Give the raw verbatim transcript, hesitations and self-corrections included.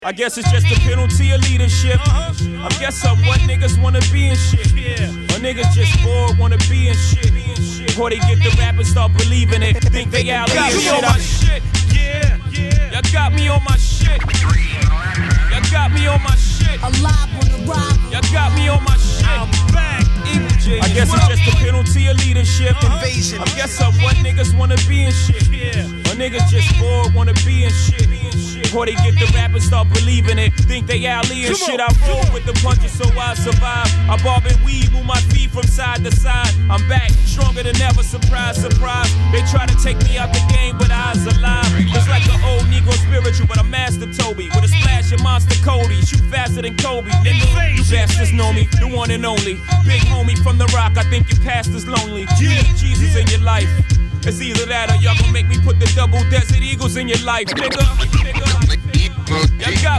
I guess it's just a penalty of leadership. I guess I'm what niggas wanna be and shit. Or niggas just bored, wanna be and shit. Or they get the rap and start believing it. Think they out here shit. On my shit. Yeah, yeah. Y'all got me on my shit. Y'all got me on my shit. Alive on the ride. Y'all got me on my shit. I'm back. I guess it's just a penalty of leadership. Invasion. I guess I'm what niggas wanna be and shit. Or niggas just bored, wanna be and shit. Or they get the rap and start believing it. Think they Ali and shit. I roll with the punches so I survive. I bob and weave, move my feet from side to side. I'm back, stronger than ever, surprise, surprise. They try to take me out the game, but I was alive. It's like an old Negro spiritual, but I'm Master Toby. With a splash of Monster Cody. Shoot faster than Kobe, nigga. You bastards know me, the one and only. Big homie from the rock, I think your past is lonely. You need Jesus in your life. It's either that or y'all gon' make me put the double Desert Eagles in your life, nigga. Nigga. Y'all got